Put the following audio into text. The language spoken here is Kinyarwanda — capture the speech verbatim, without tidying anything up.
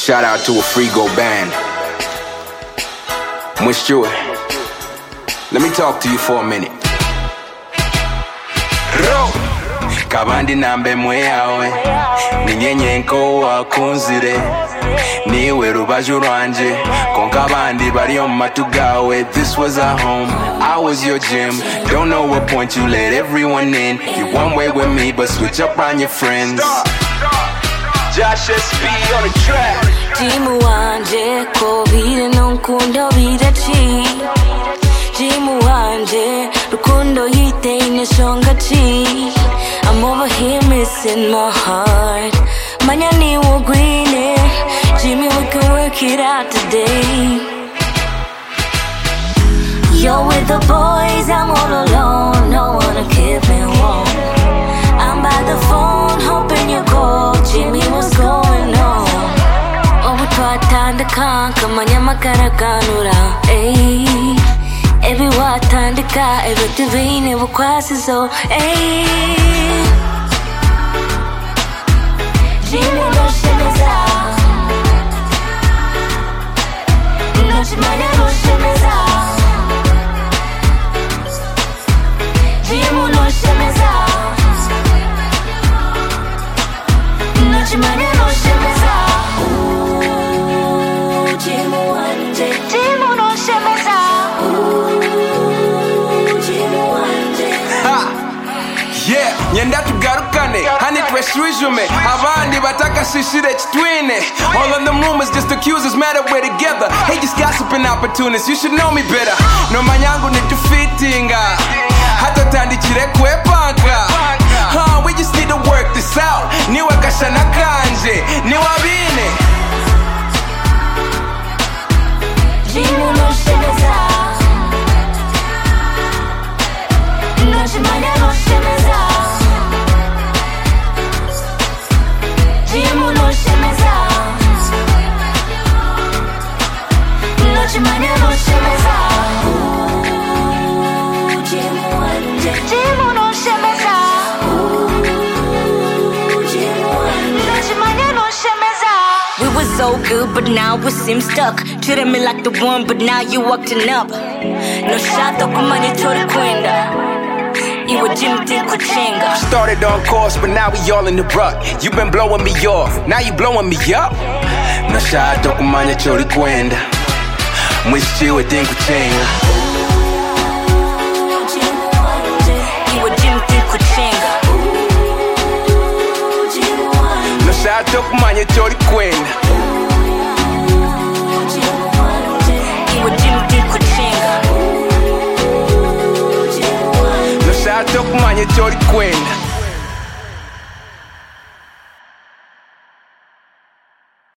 shout out to a Frigo band. Miss Stewart, let me talk to you for a minute. Ro kabandi nambe mwe yawe ninyenyenko wakunzire niwe rubaju rwanje konka abandi bari mu matu gawe. This was our home, I was your gym. Don't know what point you let everyone in. You one way with me but switch up on your friends. Josh S B on the track. Jimu wanje ko bire nkundo birachi. Jimu wanje rukundo yite ineshonga chi. I'm over here missing my heart. Manya ni wo green it. Jimmy, we can work it out today. You're with the boys, I'm all alone. No one to keep me warm. I'm by the phone, hoping you call. Jimmy, what's going on? Oh, we try time to conquer. Manya makara kanura. Hey, every what time to ka, every divine, every quasi so. Hey, Jimmy, no shit is out. No shit, man, no shit is out. Jimmy, no shit is out. No shit, man, no shit is out. Ooh, Jimmy, one day. Jimmy, no shit is out. Ooh, Jimmy, one day. Ha! Yeah, nyenda tugarukane hani tweshujume abandi bataka shishire chitwine. All of them rumors just accusers mad that we're together. Hey, just gossiping opportunists, you should know me better. No manyangu nitufitinga hata tandikire kwepanga. Huh, we just need to work this out. Niwe kashana kanje niwabine. Jimu no shemeza. No shemanya no shemeza. Jimu no shemeza. No shemanya no shemeza. Ooh, Jimu one day. Jimu no shemeza. Ooh, Jimu one day. No shemanya no shemeza. We were so good, but now we seem stuck. Treated me like the one, but now you acting up. No shot kumanya chori kwenda. Iwe jimti kuchenga. Started on course, but now we all in the rut. You been blowing me off, now you blowing me up. No shot kumanya chori kwenda. Mwishiwe kuchenga. Iwe jimti kuchenga. No shot kumanya chori kwenda. Iwe jimti kuchenga. No shot kumanya chori kwenda.